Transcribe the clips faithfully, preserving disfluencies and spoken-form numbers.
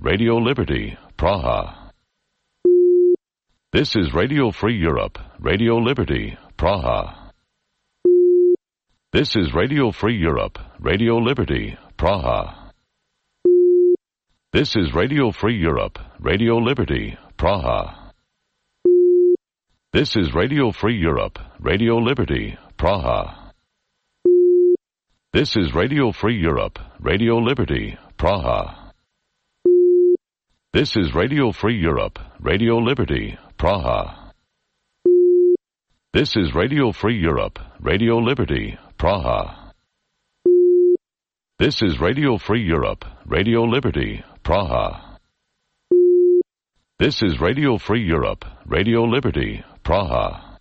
Radio Liberty, Praha. This is Radio Free Europe, Radio Liberty, Praha. This is Radio Free Europe, Radio Liberty, Praha. This is Radio Free Europe, Radio Liberty, Praha. This is Radio Free Europe, Radio Liberty, Praha. This is Radio Free Europe, Radio Liberty, Praha. This is Radio Free Europe, Radio Liberty, Praha. This is Radio Free Europe, Radio Liberty, Praha. This is Radio Free Europe, Radio Liberty, Praha. This is Radio Free Europe, Radio Liberty, Praha.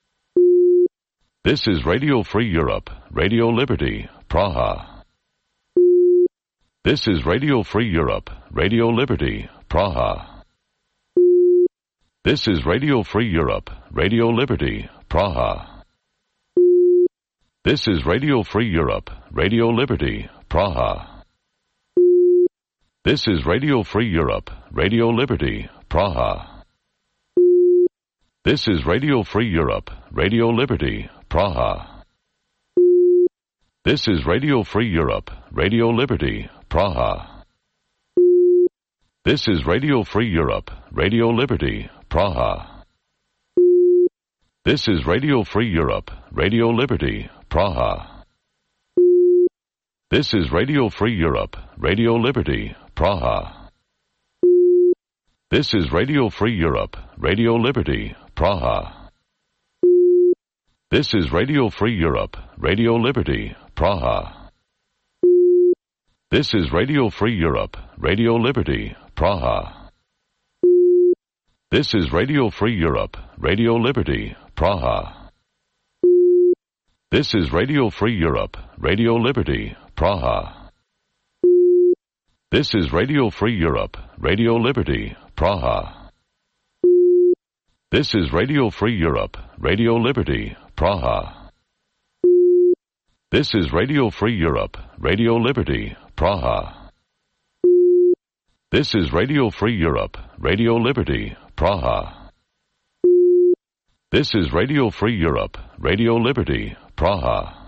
This is Radio Free Europe, Radio Liberty, Praha. This is Radio Free Europe, Radio Liberty, Praha. This is Radio Free Europe, Radio Liberty, Praha. This is Radio Free Europe, Radio Liberty, Praha. This is Radio Free Europe, Radio Liberty, Praha. This is Radio Free Europe, Radio Liberty, Praha. This is Radio Free Europe, Radio Liberty, Praha. This is Radio Free Europe, Radio Liberty, Praha. This is Radio Free Europe, Radio Liberty, Praha. This is Radio Free Europe, Radio Liberty, Praha. This is Radio Free Europe, Radio Liberty, Praha. This is Radio Free Europe, Radio Liberty, Praha. This is Radio Free Europe, Radio Liberty, Praha. This is Radio Free Europe, Radio Liberty, Praha. This is Radio Free Europe, Radio Liberty, Praha. This is Radio Free Europe, Radio Liberty, Praha. This is Radio Free Europe, Radio Liberty, Praha. This is Radio Free Europe, Radio Liberty, Praha. This is Radio Free Europe, Radio Liberty, Praha. This is Radio Free Europe, Radio Liberty, Praha.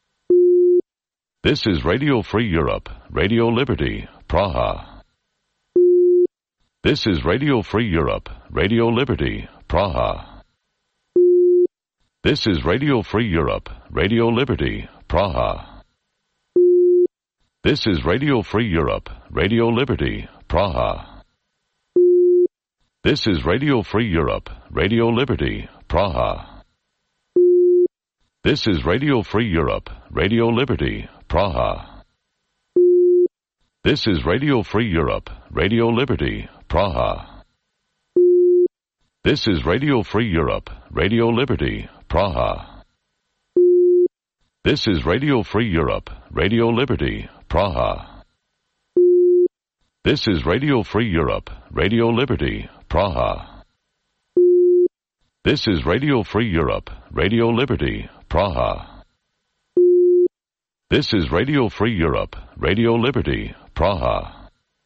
This is Radio Free Europe, Radio Liberty, Praha. This is Radio Free Europe, Radio Liberty, Praha. This is Radio Free Europe, Radio Liberty, Praha. This is Radio Free Europe, Radio Liberty, Praha. This is Radio Free Europe, Radio Liberty, Praha. This is Radio Free Europe, Radio Liberty, Praha. This is Radio Free Europe, Radio Liberty, Praha. This is Radio Free Europe, Radio Liberty, Praha. This is Radio Free Europe, Radio Liberty, Praha. This is Radio Free Europe, Radio Liberty, Praha. This is Radio Free Europe, Radio Liberty, Praha. This is Radio Free Europe, Radio Liberty, Praha.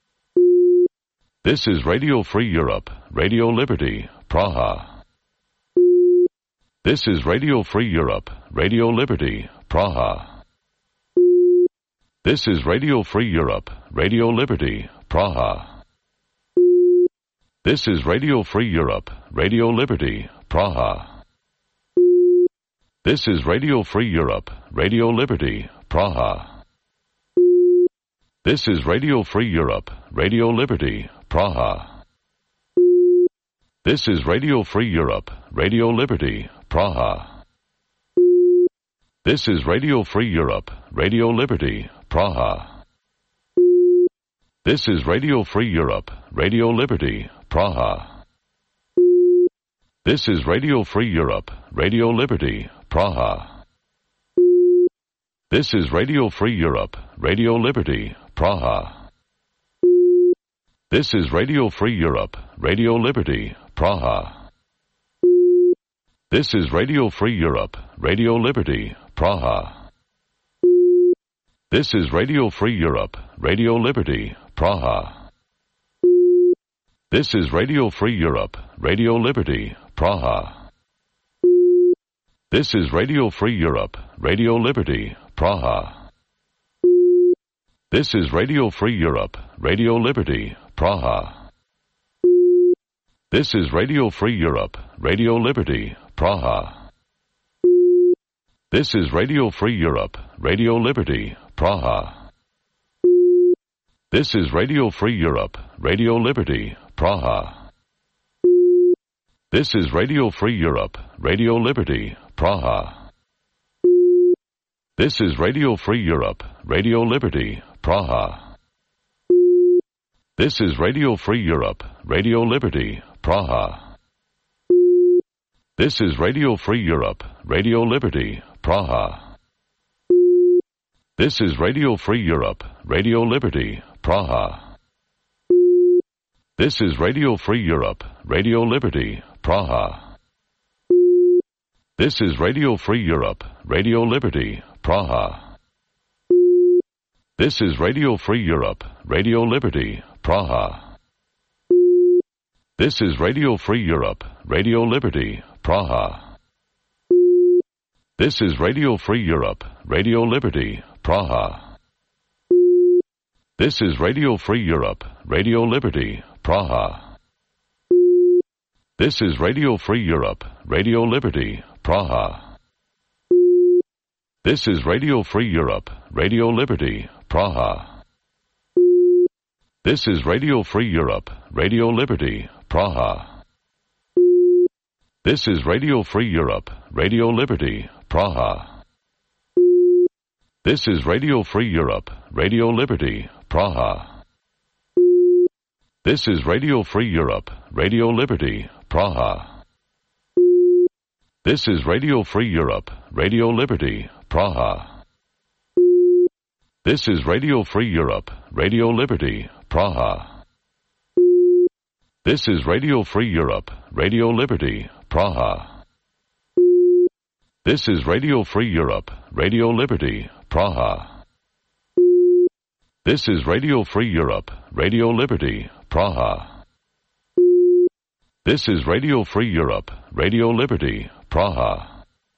This is Radio Free Europe, Radio Liberty, Praha. This is Radio Free Europe, Radio Liberty, Praha. This is Radio Free Europe, Radio Liberty, Praha. This is Radio Free Europe, Radio Liberty, Praha. This is Radio Free Europe, Radio Liberty, Praha. This is Radio Free Europe, Radio Liberty, Praha. This is Radio Free Europe, Radio Liberty, Praha. This is Radio Free Europe, Radio Liberty, Praha. This is Radio Free Europe, Radio Liberty, Praha. This is Radio Free Europe, Radio Liberty, Praha. This is Radio Free Europe, Radio Liberty, Praha. This is Radio Free Europe, Radio Liberty, Praha. This is Radio Free Europe, Radio Liberty, Praha. This is Radio Free Europe, Radio Liberty, Praha. This is Radio Free Europe, Radio Liberty, Praha. This is Radio Free Europe, Radio Liberty, Praha. This is Radio Free Europe, Radio Liberty, Praha. This is Radio Free Europe, Radio Liberty, Praha. This is Radio Free Europe, Radio Liberty, Praha. This is Radio Free Europe, Radio Liberty, Praha. This is Radio Free Europe, Radio Liberty, Praha. This is Radio Free Europe, Radio Liberty, Praha. This is Radio Free Europe, Radio Liberty, Praha. This is Radio Free Europe, Radio Liberty, Praha. This is Radio Free Europe, Radio Liberty, Praha. This is Radio Free Europe, Radio Liberty, Praha. This is Radio Free Europe, Radio Liberty, Praha. This is Radio Free Europe, Radio Liberty, Praha. This is Radio Free Europe, Radio Liberty, Praha. This is Radio Free Europe, Radio Liberty, Praha. This is Radio Free Europe, Radio Liberty, Praha. This is Radio Free Europe, Radio Liberty, Praha. This is Radio Free Europe, Radio Liberty, Praha. This is Radio Free Europe, Radio Liberty, Praha. This is Radio Free Europe, Radio Liberty, Praha. This is Radio Free Europe, Radio Liberty, Praha. This is Radio Free Europe, Radio Liberty, Praha. This is Radio Free Europe, Radio Liberty, Praha. This is Radio Free Europe, Radio Liberty, Praha. This is Radio Free Europe, Radio Liberty, Praha. This is Radio Free Europe, Radio Liberty, Praha. This is Radio Free Europe, Radio Liberty, Praha. This is Radio Free Europe, Radio Liberty, Praha.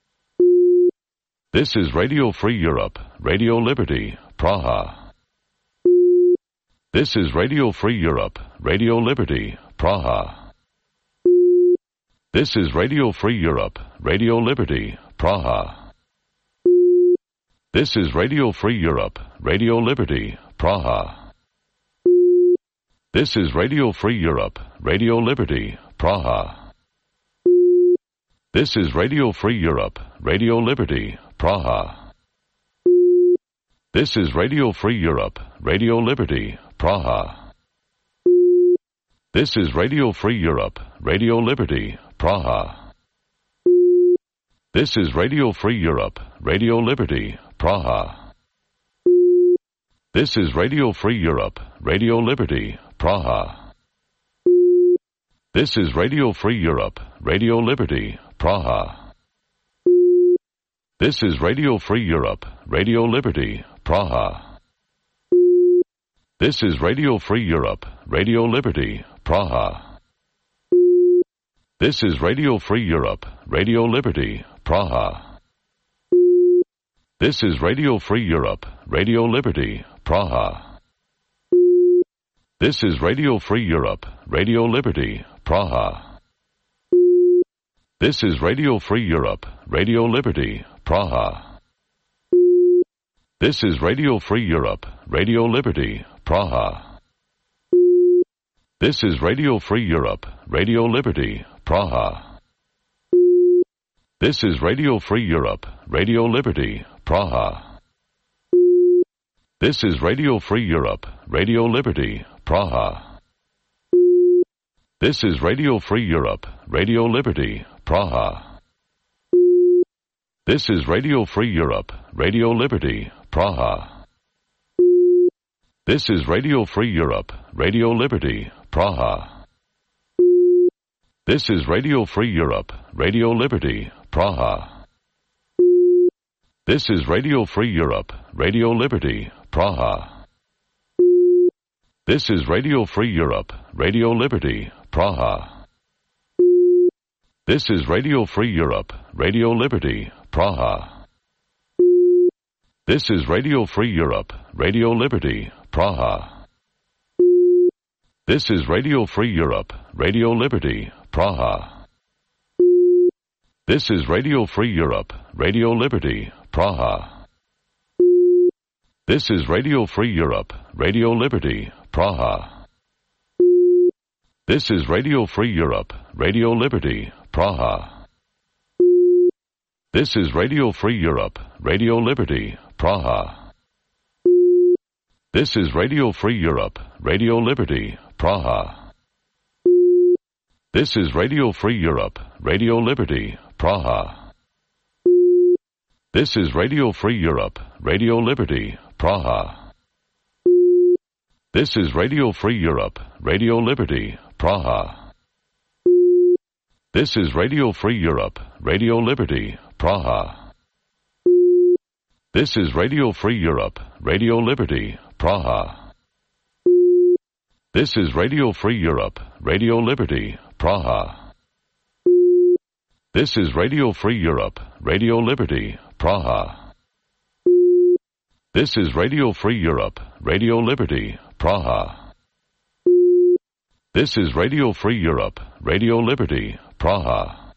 This is Radio Free Europe, Radio Liberty, Praha. This is Radio Free Europe, Radio Liberty, Praha. This is Radio Free Europe, Radio Liberty, Praha. This is Radio Free Europe, Radio Liberty, Praha. This is Radio Free Europe, Radio Liberty, Praha. This is Radio Free Europe, Radio Liberty, Praha. This is Radio Free Europe, Radio Liberty, Praha. This is Radio Free Europe, Radio Liberty, Praha. This is Radio Free Europe, Radio Liberty, Praha. This is Radio Free Europe, Radio Liberty, Praha. This is Radio Free Europe, Radio Liberty, Praha. This is Radio Free Europe, Radio Liberty, Praha. This is Radio Free Europe, Radio Liberty, Praha. This is Radio Free Europe, Radio Liberty, Praha. This is Radio Free Europe, Radio Liberty, Praha. This is Radio Free Europe, Radio Liberty, Praha. This is Radio Free Europe, Radio Liberty, Praha. This is Radio Free Europe, Radio Liberty, Praha. This is Radio Free Europe, Radio Liberty, Praha. This is Radio Free Europe, Radio Liberty, Praha. This is Radio Free Europe, Radio Liberty, Praha. This is Radio Free Europe, Radio Liberty, Praha. This is Radio Free Europe, Radio Liberty, Praha. This is Radio Free Europe, Radio Liberty, Praha. This is Radio Free Europe, Radio Liberty, Praha. This is Radio Free Europe, Radio Liberty, Praha. This is Radio Free Europe, Radio Liberty, Praha. This is Radio Free Europe, Radio Liberty, Praha. This is Radio Free Europe, Radio Liberty, Praha. This is Radio Free Europe, Radio Liberty, Praha. This is Radio Free Europe, Radio Liberty, Praha. This is Radio Free Europe, Radio Liberty, Praha. This is Radio Free Europe, Radio Liberty, Praha. This is Radio Free Europe, Radio Liberty, Praha. This is Radio Free Europe, Radio Liberty, Praha. This is Radio Free Europe, Radio Liberty, Praha. This is Radio Free Europe, Radio Liberty, Praha. This is Radio Free Europe, Radio Liberty, Praha. This is Radio Free Europe, Radio Liberty, Praha. This is Radio Free Europe, Radio Liberty, Praha. This is Radio Free Europe, Radio Liberty, Praha. This is Radio Free Europe, Radio Liberty, Praha. This is Radio Free Europe, Radio Liberty, Praha. This is Radio Free Europe, Radio Liberty, Praha.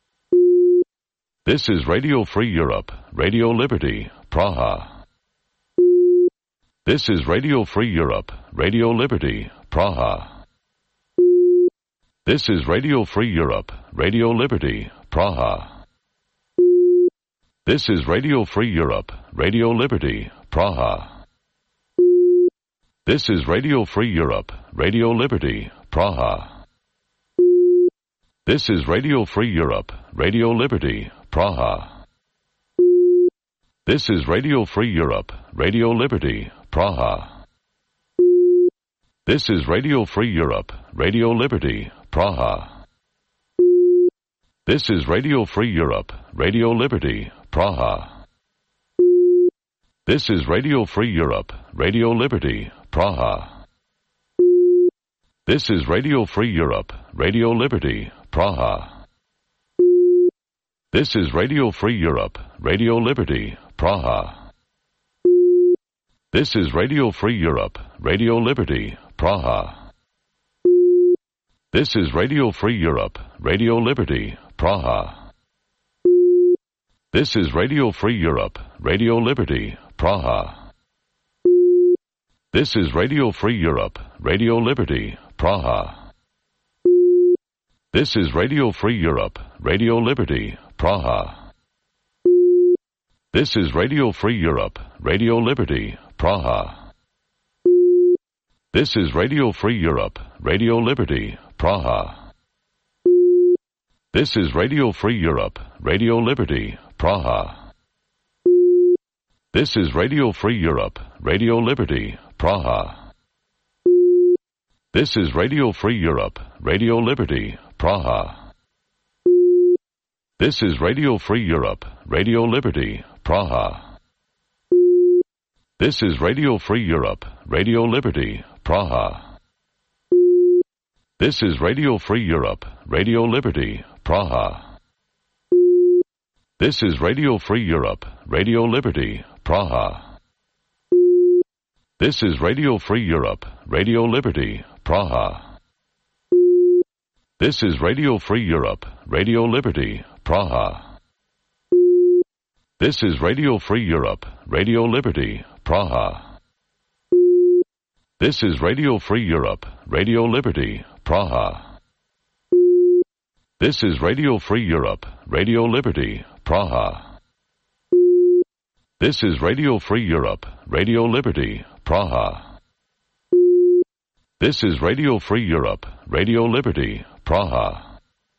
This is Radio Free Europe, Radio Liberty, Praha. This is Radio Free Europe, Radio Liberty, Praha. This is Radio Free Europe, Radio Liberty, Praha. This is Radio Free Europe, Radio Liberty, Praha. This is Radio Free Europe, Radio Liberty, Praha. This is Radio Free Europe, Radio Liberty, Praha. This is Radio Free Europe, Radio Liberty, Praha. This is Radio Free Europe, Radio Liberty, Praha. This is Radio Free Europe, Radio Liberty, Praha. This is Radio Free Europe, Radio Liberty, Praha. This is Radio Free Europe, Radio Liberty, Praha. This is Radio Free Europe, Radio Liberty, Praha. This is Radio Free Europe, Radio Liberty, Praha. This is Radio Free Europe, Radio Liberty, Praha. This is Radio Free Europe, Radio Liberty, Praha. This is Radio Free Europe, Radio Liberty, Praha. This is Radio Free Europe, Radio Liberty, Praha. This is Radio Free Europe, Radio Liberty, Praha. This is Radio Free Europe, Radio Liberty, Praha. This is Radio Free Europe, Radio Liberty, Praha. This is Radio Free Europe, Radio Liberty, Praha. This is Radio Free Europe, Radio Liberty, Praha. This is Radio Free Europe, Radio Liberty, Praha. This is Radio Free Europe, Radio Liberty, Praha. This is Radio Free Europe, Radio Liberty, Praha. This is Radio Free Europe, Radio Liberty, Praha. This is Radio Free Europe, Radio Liberty, Praha. This is Radio Free Europe, Radio Liberty, Praha. This is Radio Free Europe, Radio Liberty, Praha. This is Radio Free Europe, Radio Liberty, Praha. This is Radio Free Europe, Radio Liberty, Praha. This is Radio Free Europe, Radio Liberty, Praha. This is Radio Free Europe, Radio Liberty, Praha.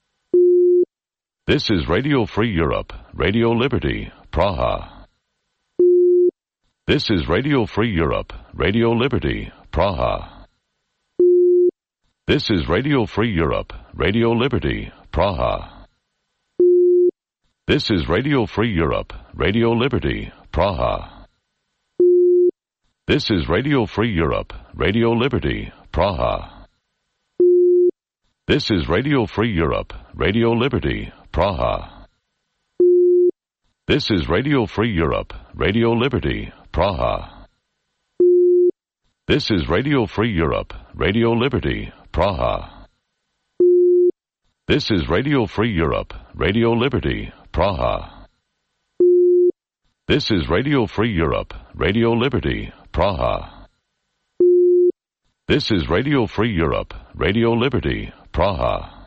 This is Radio Free Europe, Radio Liberty, Praha. This is Radio Free Europe, Radio Liberty, Praha. This is Radio Free Europe, Radio Liberty, Praha. This is Radio Free Europe, Radio Liberty, Praha. This is Radio Free Europe, Radio Liberty, Praha. This is Radio Free Europe, Radio Liberty, Praha. This is Radio Free Europe, Radio Liberty, Praha. This is Radio Free Europe, Radio Liberty, Praha. This is Radio Free Europe, Radio Liberty, Praha. This is Radio Free Europe, Radio Liberty, Praha. This is Radio Free Europe, Radio Liberty, Praha.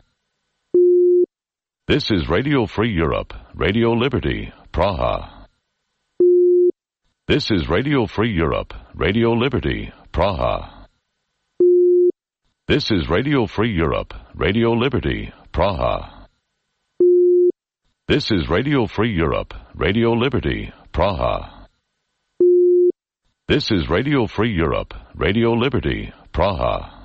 This is Radio Free Europe, Radio Liberty, Praha. This is Radio Free Europe, Radio Liberty, Praha. This is Radio Free Europe, Radio Liberty, Praha. This is Radio Free Europe, Radio Liberty, Praha. This is Radio Free Europe, Radio Liberty, Praha.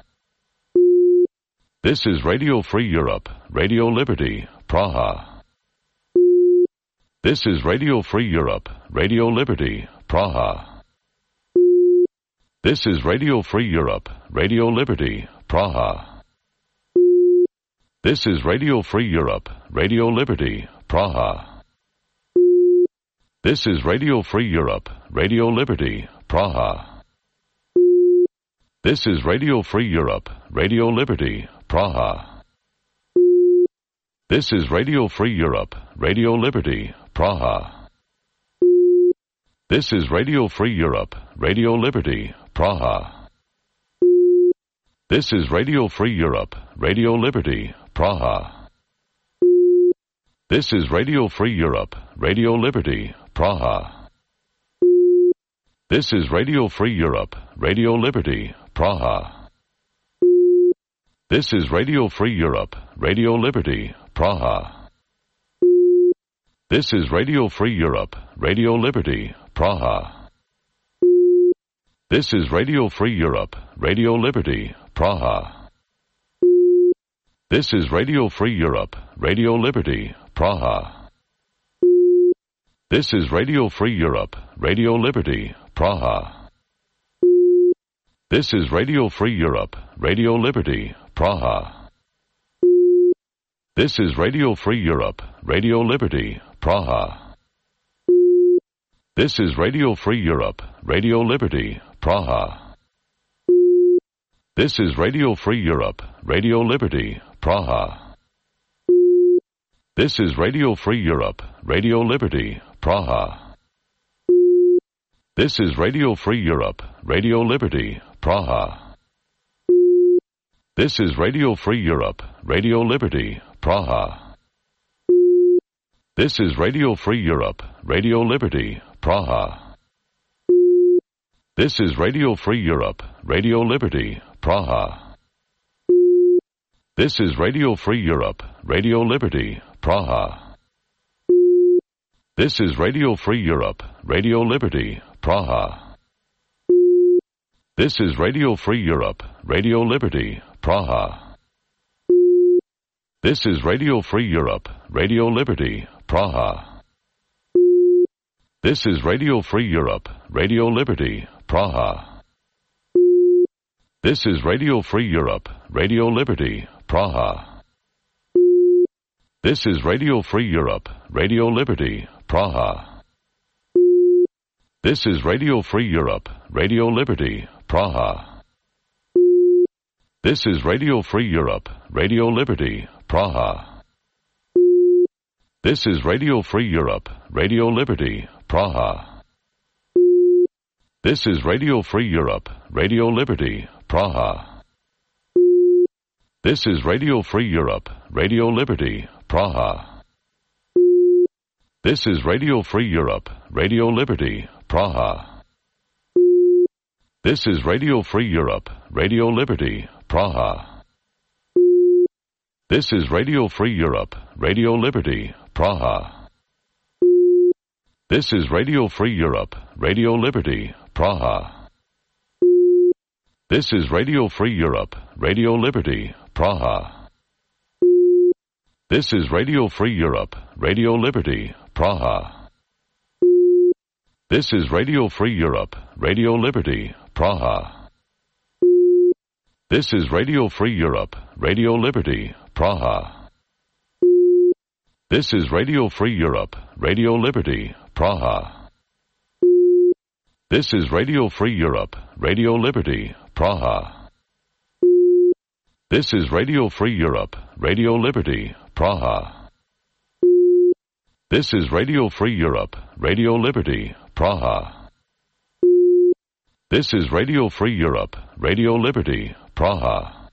This is Radio Free Europe, Radio Liberty, Praha. This is Radio Free Europe, Radio Liberty, Praha. This is Radio Free Europe, Radio Liberty, Praha. This is Radio Free Europe, Radio Liberty, Praha. This is Radio Free Europe, Radio Liberty, Praha. This is Radio Free Europe, Radio Liberty, Praha. This is Radio Free Europe, Radio Liberty, Praha. This is Radio Free Europe, Radio Liberty, Praha. This is Radio Free Europe, Radio Liberty, Praha. This is Radio Free Europe, Radio Liberty, Praha. This is Radio Free Europe, Radio Liberty, Praha. This is Radio Free Europe, Radio Liberty, Praha. This is Radio Free Europe, Radio Liberty, Praha. This is Radio Free Europe, Radio Liberty, Praha. This is Radio Free Europe, Radio Liberty, Praha. This is Radio Free Europe, Radio Liberty, Praha. This is Radio Free Europe, Radio Liberty, Praha. This is Radio Free Europe, Radio Liberty, Praha. This is Radio Free Europe, Radio Liberty, Praha. This is Radio Free Europe, Radio Liberty, Praha. This is Radio Free Europe, Radio Liberty, Praha. This is Radio Free Europe, Radio Liberty, Praha. This is Radio Free Europe, Radio Liberty, Praha. This is Radio Free Europe, Radio Liberty, Praha. This is Radio Free Europe, Radio Liberty, Praha. This is Radio Free Europe, Radio Liberty, Praha. This is Radio Free Europe, Radio Liberty, Praha. This is Radio Free Europe, Radio Liberty, Praha. This is Radio Free Europe, Radio Liberty, Praha. This is Radio Free Europe, Radio Liberty, Praha. This is Radio Free Europe, Radio Liberty, Praha. This is Radio Free Europe, Radio Liberty, Praha. This is Radio Free Europe, Radio Liberty, Praha. This is Radio Free Europe, Radio Liberty, Praha. This is Radio Free Europe, Radio Liberty, Praha. This is Radio Free Europe, Radio Liberty, Praha. This is Radio Free Europe, Radio Liberty, Praha. This is Radio Free Europe, Radio Liberty, Praha. This is Radio Free Europe, Radio Liberty, Praha. This is Radio Free Europe, Radio Liberty, Praha. This is Radio Free Europe, Radio Liberty, Praha. This is Radio Free Europe, Radio Liberty, Praha. This is Radio Free Europe, Radio Liberty, Praha. This is Radio Free Europe, Radio Liberty, Praha. This is Radio Free Europe, Radio Liberty, Praha. This is Radio Free Europe, Radio Liberty, Praha. This is Radio Free Europe, Radio Liberty, Praha. This is Radio Free Europe, Radio Liberty, Praha. This is Radio Free Europe, Radio Liberty, Praha. This is Radio Free Europe, Radio Liberty, Praha.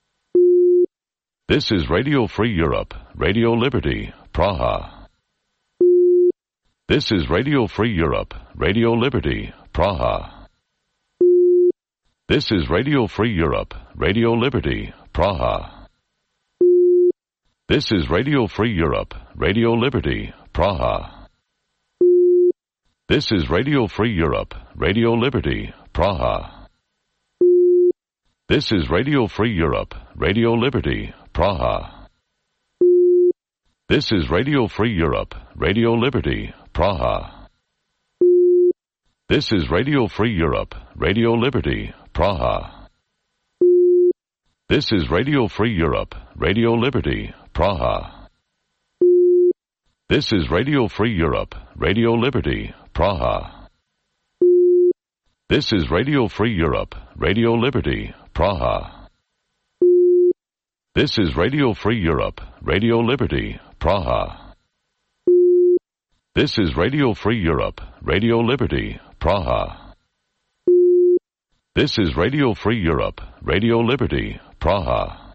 This is Radio Free Europe, Radio Liberty, Praha. This is Radio Free Europe, Radio Liberty, Praha. This is Radio Free Europe, Radio Liberty, Praha. This is Radio Free Europe, Radio Liberty, Praha. This is Radio Free Europe, Radio Liberty, Praha. This is Radio Free Europe, Radio Liberty, Praha. This is Radio Free Europe, Radio Liberty, Praha. This is Radio Free Europe, Radio Liberty, Praha. This is Radio Free Europe, Radio Liberty, Praha. This is Radio Free Europe, Radio Liberty, Praha. This is Radio Free Europe, Radio Liberty, Praha. This is Radio Free Europe, Radio Liberty, Praha. This is Radio Free Europe, Radio Liberty, Praha. This is Radio Free Europe, Radio Liberty, Praha.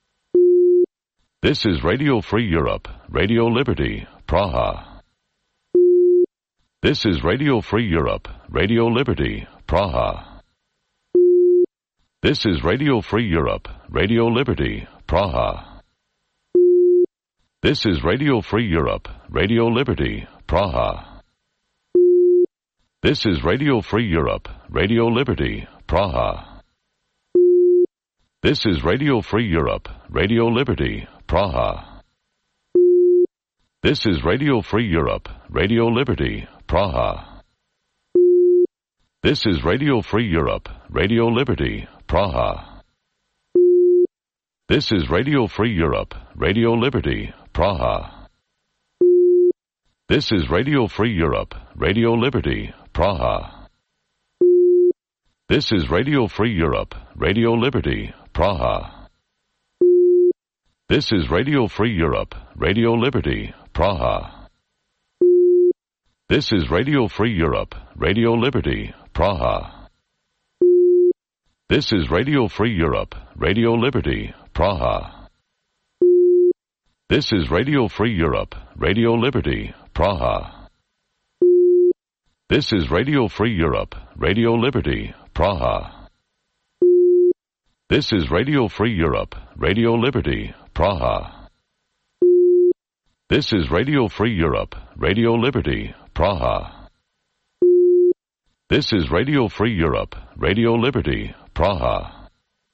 This is Radio Free Europe, Radio Liberty, Praha. This is Radio Free Europe, Radio Liberty, Praha. This is Radio Free Europe, Radio Liberty, Praha. This is Radio Free Europe, Radio Liberty, Praha. This is Radio Free Europe, Radio Liberty, Praha. This is Radio Free Europe, Radio Liberty, Praha. This is Radio Free Europe, Radio Liberty, Praha. This is Radio Free Europe, Radio Liberty, Praha. This is Radio Free Europe, Radio Liberty, Praha. This is Radio Free Europe, Radio Liberty, Praha. This is Radio Free Europe, Radio Liberty, Praha. This is Radio Free Europe, Radio Liberty, Praha. This is Radio Free Europe, Radio Liberty, Praha. This is Radio Free Europe, Radio Liberty, Praha. This is Radio Free Europe, Radio Liberty, Praha. This is Radio Free Europe, Radio Liberty, Praha. This is Radio Free Europe, Radio Liberty, Praha. This is Radio Free Europe, Radio Liberty, Praha. This is Radio Free Europe, Radio Liberty, Praha.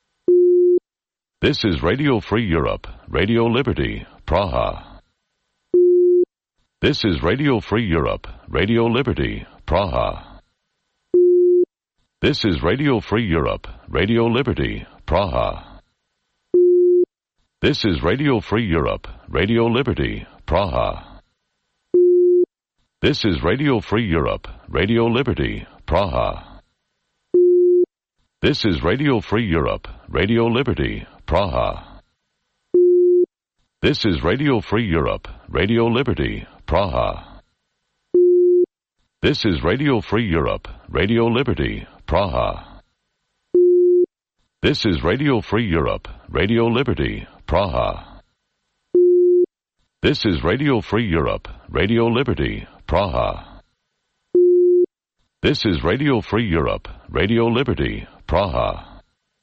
This is Radio Free Europe, Radio Liberty, Praha. This is Radio Free Europe, Radio Liberty, Praha. This is Radio Free Europe, Radio Liberty, Praha. This is Radio Free Europe, Radio Liberty, Praha. This is Radio Free Europe, Radio Liberty, Praha. This is Radio Free Europe, Radio Liberty, Praha. This is Radio Free Europe, Radio Liberty, Praha. This is Radio Free Europe, Radio Liberty, Praha. This is Radio Free Europe, Radio Liberty, Praha. This is Radio Free Europe, Radio Liberty, Praha. This is Radio Free Europe, Radio Liberty, Praha.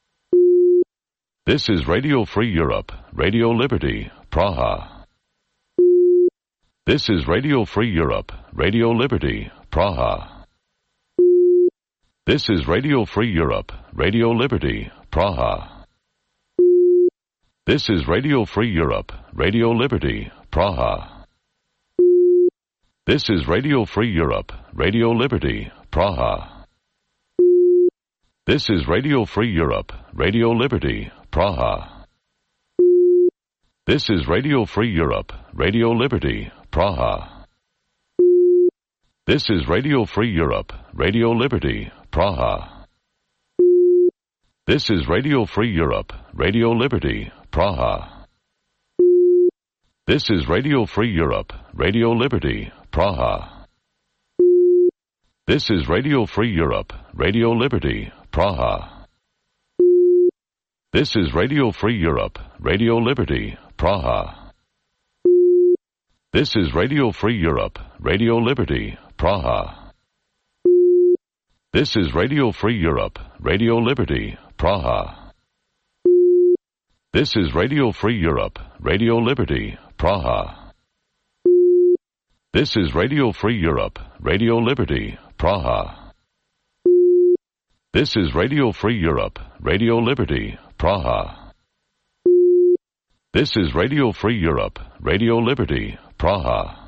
This is Radio Free Europe, Radio Liberty, Praha. This is Radio Free Europe, Radio Liberty, Praha. This is Radio Free Europe, Radio Liberty, Praha. This is Radio Free Europe, Radio Liberty, Praha. This is Radio Free Europe, Radio Liberty, Praha. This is Radio Free Europe, Radio Liberty, Praha. This is Radio Free Europe, Radio Liberty, Praha. This is Radio Free Europe, Radio Liberty, Praha. This is Radio Free Europe, Radio Liberty, Praha. This is Radio Free Europe, Radio Liberty, Praha. This is Radio Free Europe, Radio Liberty, Praha. This is Radio Free Europe, Radio Liberty, Praha. This is Radio Free Europe, Radio Liberty, Praha. This is Radio Free Europe, Radio Liberty, Praha. This is Radio Free Europe, Radio Liberty, Praha. This is Radio Free Europe, Radio Liberty, Praha. This is Radio Free Europe, Radio Liberty, Praha. This is Radio Free Europe, Radio Liberty, Praha.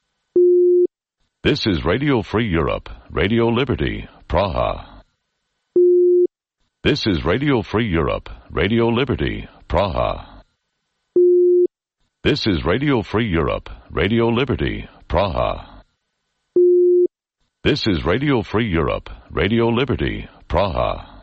This is Radio Free Europe, Radio Liberty, Praha. This is Radio Free Europe, Radio Liberty, Praha. This is Radio Free Europe, Radio Liberty, Praha. This is Radio Free Europe, Radio Liberty, Praha.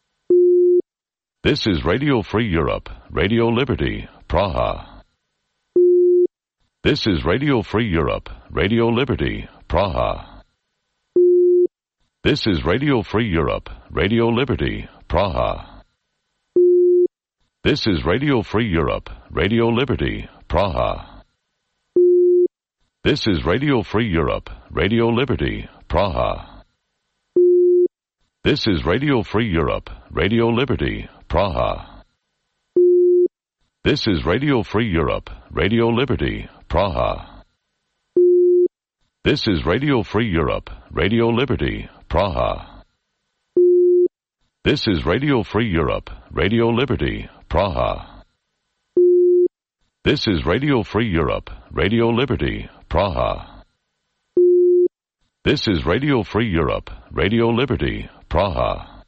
This is Radio Free Europe, Radio Liberty, Praha. This is Radio Free Europe, Radio Liberty, Praha. This is Radio Free Europe, Radio Liberty, Praha. This is Radio Free Europe, Radio Liberty, Praha. This is Radio Free Europe, Radio Liberty, Praha. This is Radio Free Europe, Radio Liberty, Praha. This is Radio Free Europe, Radio Liberty, Praha. This is Radio Free Europe, Radio Liberty, Praha. This is Radio Free Europe, Radio Liberty, Praha. This is Radio Free Europe, Radio Liberty, Praha. This is Radio Free Europe, Radio Liberty, Praha.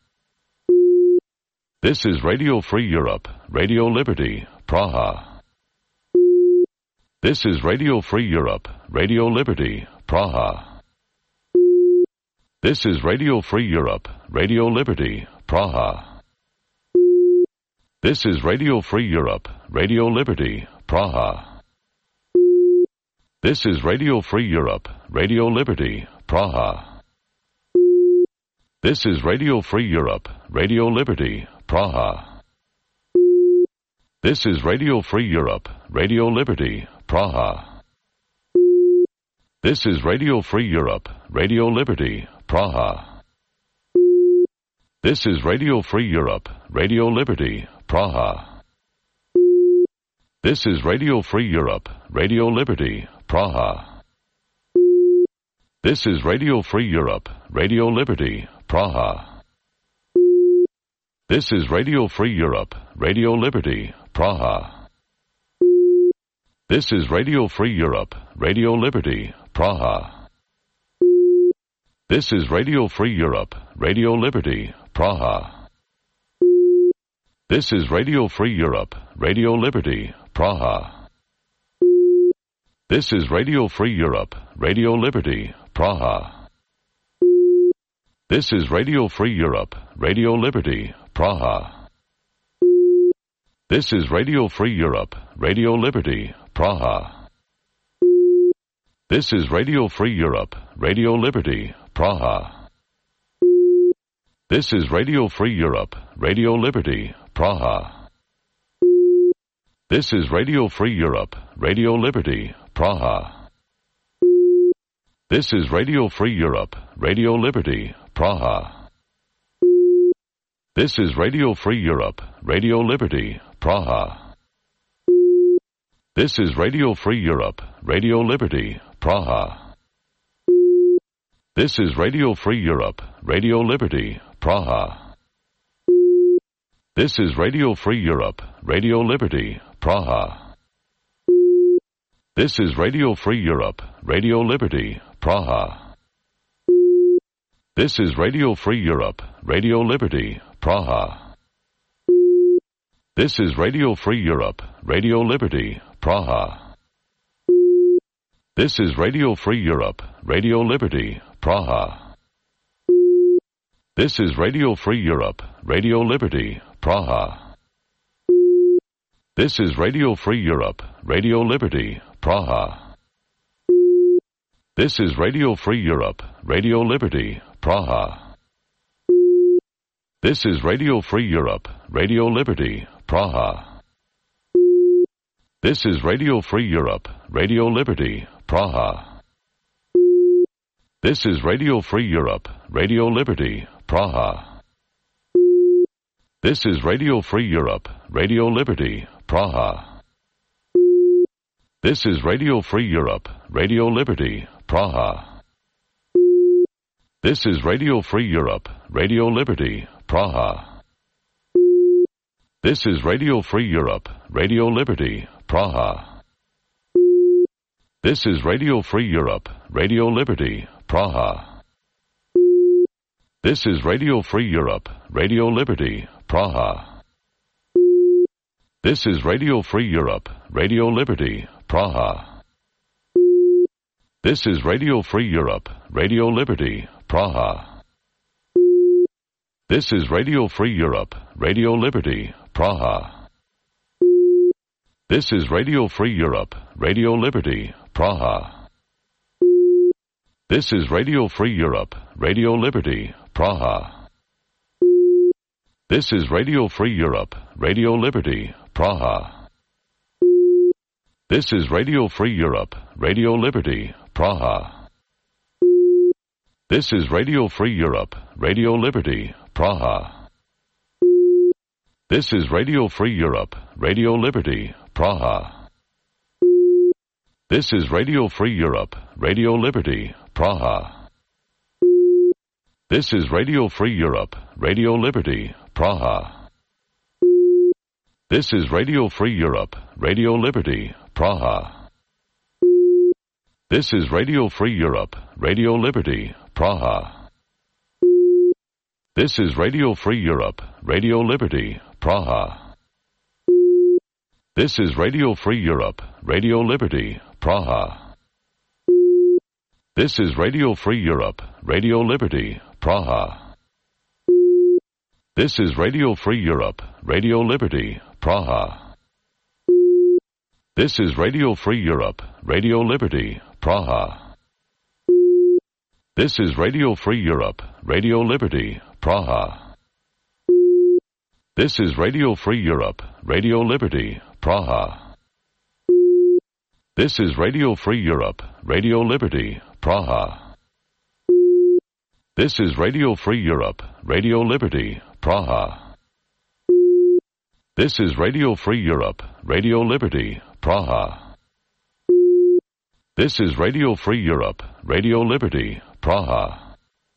This is Radio Free Europe, Radio Liberty, Praha. This is Radio Free Europe, Radio Liberty, Praha. This is Radio Free Europe, Radio Liberty, Praha. This is Radio Free Europe, Radio Liberty, Praha. This is Radio Free Europe, Radio Liberty, Praha. This is Radio Free Europe, Radio Liberty, Praha. This is Radio Free Europe, Radio Liberty, Praha. This is Radio Free Europe, Radio Liberty, Praha. This is Radio Free Europe, Radio Liberty, Praha. This is Radio Free Europe, Radio Liberty, Praha. This is Radio Free Europe, Radio Liberty, Praha. This is Radio Free Europe, Radio Liberty, Praha. This is Radio Free Europe, Radio Liberty, Praha. This is Radio Free Europe, Radio Liberty, Praha. This is Radio Free Europe, Radio Liberty, Praha. This is Radio Free Europe, Radio Liberty, Praha. This is Radio Free Europe, Radio Liberty, Praha. This is Radio Free Europe, Radio Liberty, Praha. This is Radio Free Europe, Radio Liberty, Praha. This is Radio Free Europe, Radio Liberty, Praha. This is Radio Free Europe, Radio Liberty, Praha. This is Radio Free Europe, Radio Liberty, Praha. This is Radio Free Europe, Radio Liberty, Praha. This is Radio Free Europe, Radio Liberty, Praha. This is Radio Free Europe, Radio Liberty, Praha. This is Radio Free Europe, Radio Liberty, Praha. This is Radio Free Europe, Radio Liberty, Praha. This is Radio Free Europe, Radio Liberty, Praha. This is Radio Free Europe, Radio Liberty, Praha. This is Radio Free Europe, Radio Liberty, Praha. This is Radio Free Europe, Radio Liberty, Praha. This is Radio Free Europe, Radio Liberty, Praha. This is Radio Free Europe, Radio Liberty, Praha. This is Radio Free Europe, Radio Liberty, Praha. This is Radio Free Europe, Radio Liberty, Praha. This is Radio Free Europe, Radio Liberty, Praha. This is Radio Free Europe, Radio Liberty, Praha. This is Radio Free Europe, Radio Liberty, Praha. This is Radio Free Europe, Radio Liberty, Praha. This is Radio Free Europe, Radio Liberty, Praha. This is Radio Free Europe, Radio Liberty, Praha. This is Radio Free Europe, Radio Liberty, Praha. This is Radio Free Europe, Radio Liberty, Praha. This is Radio Free Europe, Radio Liberty, Praha. This is Radio Free Europe, Radio Liberty, Praha. This is Radio Free Europe, Radio Liberty, Praha. This is Radio Free Europe, Radio Liberty, Praha. This is Radio Free Europe, Radio Liberty, Praha. This is Radio Free Europe, Radio Liberty, Praha. This is Radio Free Europe, Radio Liberty, Praha. This is Radio Free Europe, Radio Liberty, Praha. This is Radio Free Europe, Radio Liberty, Praha. This is Radio Free Europe, Radio Liberty, Praha. This is Radio Free Europe, Radio Liberty, Praha. This is Radio Free Europe, Radio Liberty, Praha. This is Radio Free Europe, Radio Liberty, Praha. This is Radio Free Europe, Radio Liberty, Praha. This is Radio Free Europe, Radio Liberty, Praha. This is Radio Free Europe, Radio Liberty, Praha. This is Radio Free Europe, Radio Liberty, Praha. This is Radio Free Europe, Radio Liberty, Praha. This is Radio Free Europe, Radio Liberty, Praha. This is Radio Free Europe, Radio Liberty, Praha. This is Radio Free Europe, Radio Liberty, Praha. This is Radio Free Europe, Radio Liberty, Praha. This is Radio Free Europe, Radio Liberty, Praha.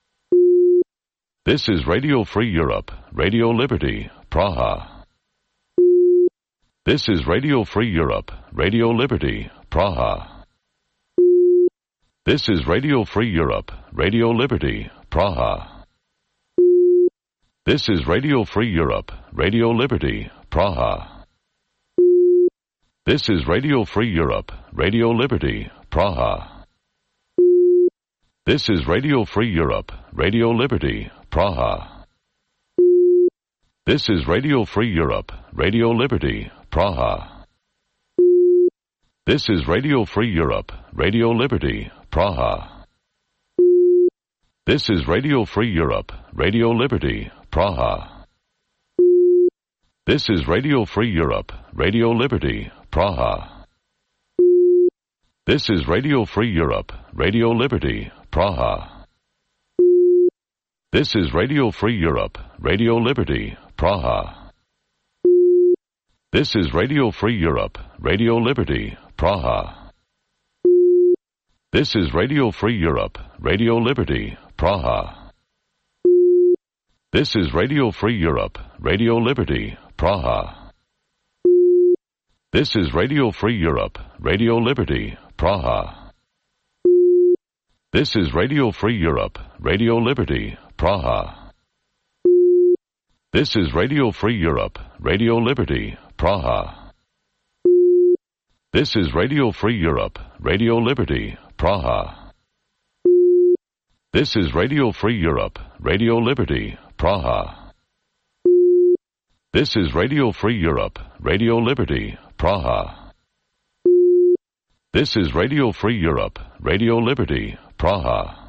This is Radio Free Europe, Radio Liberty, Praha. This is Radio Free Europe, Radio Liberty, Praha. This is Radio Free Europe, Radio Liberty, Praha. This is Radio Free Europe, Radio Liberty, Praha. This is Radio Free Europe, Radio Liberty, Praha. This is Radio Free Europe, Radio Liberty, Praha. This is Radio Free Europe, Radio Liberty, Praha. This is Radio Free Europe, Radio Liberty, Praha. This is Radio Free Europe, Radio Liberty, Praha. This is Radio Free Europe, Radio Liberty, Praha. This is Radio Free Europe, Radio Liberty, Praha. This is Radio Free Europe, Radio Liberty, Praha. This is Radio Free Europe, Radio Liberty, Praha. This is Radio Free Europe, Radio Liberty, Praha. This is Radio Free Europe, Radio Liberty, Praha. This is Radio Free Europe, Radio Liberty, Praha. This is Radio Free Europe, Radio Liberty, Praha. This is Radio Free Europe, Radio Liberty, Praha. This is Radio Free Europe, Radio Liberty, Praha. This is Radio Free Europe, Radio Liberty, Praha. This is Radio Free Europe, Radio Liberty, Praha. This is Radio Free Europe, Radio Liberty, Praha.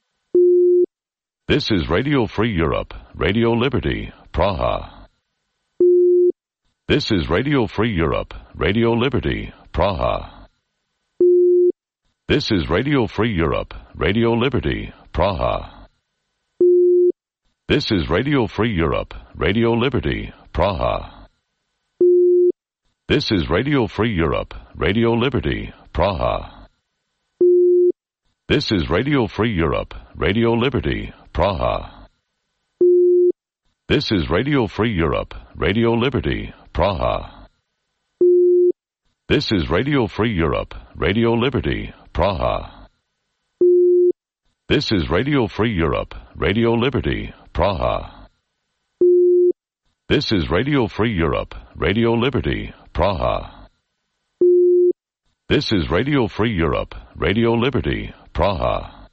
This is Radio Free Europe, Radio Liberty, Praha. This is Radio Free Europe, Radio Liberty, Praha. This is Radio Free Europe, Radio Liberty, Praha. This is Radio Free Europe, Radio Liberty, Praha. This is Radio Free Europe, Radio Liberty, Praha. This is Radio Free Europe, Radio Liberty, Praha. This is Radio Free Europe, Radio Liberty, Praha. This is Radio Free Europe, Radio Liberty, Praha. This is Radio Free Europe, Radio Liberty, Praha. This is Radio Free Europe, Radio Liberty, Praha. This is Radio Free Europe, Radio Liberty, Praha.